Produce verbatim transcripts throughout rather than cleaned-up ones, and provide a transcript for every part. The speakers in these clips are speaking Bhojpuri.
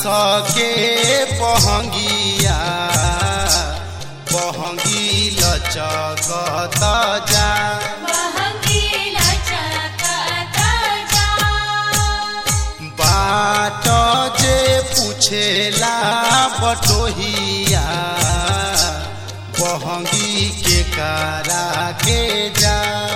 के बहंगिया बहंगी लचकत जा बाट जे पूछेला बटोहिया बहंगी के करा के जा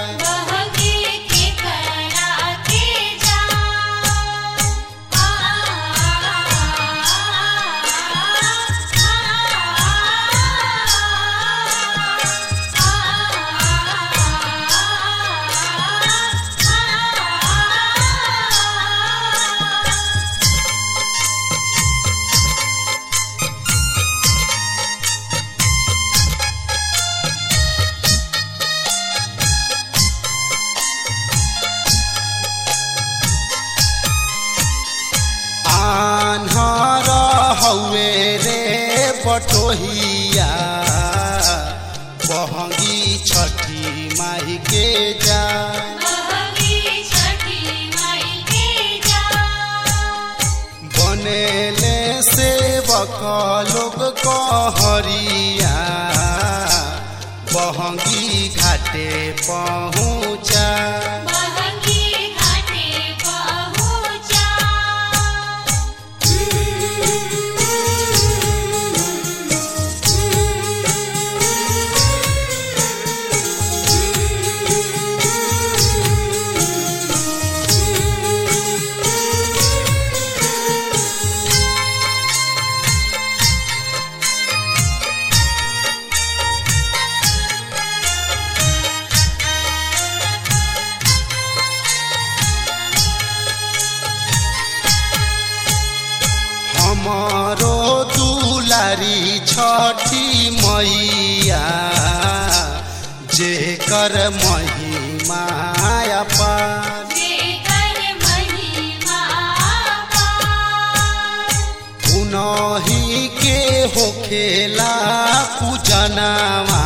आन्हर हवे रे बटोहिया बहंगी छठी माई के जा बनेले सेवक लोग कहरिया बहंगी घाटे पहुँचा हमरो दुलारी छठी मैया जेकर महिमा अपार उनही के होखेला पूजनवा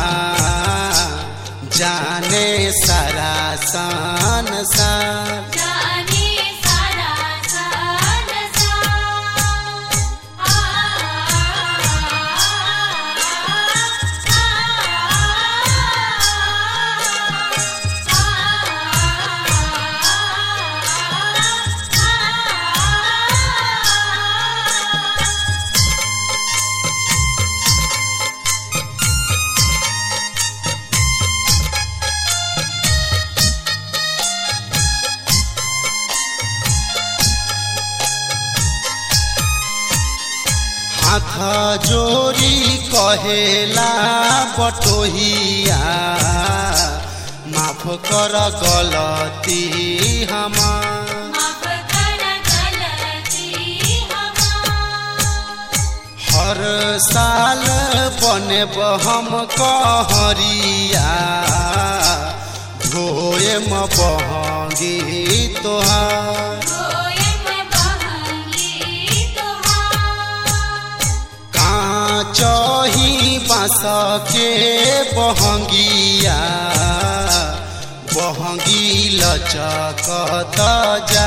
जाने सारा संसार हाथ जोड़ी कहेला बटोहिया माफ कर गलती हमार हर साल बने हम कहरिया धोएम बहंगी तोहार चही बाँस के बहंगिया बहंगी लचकत जा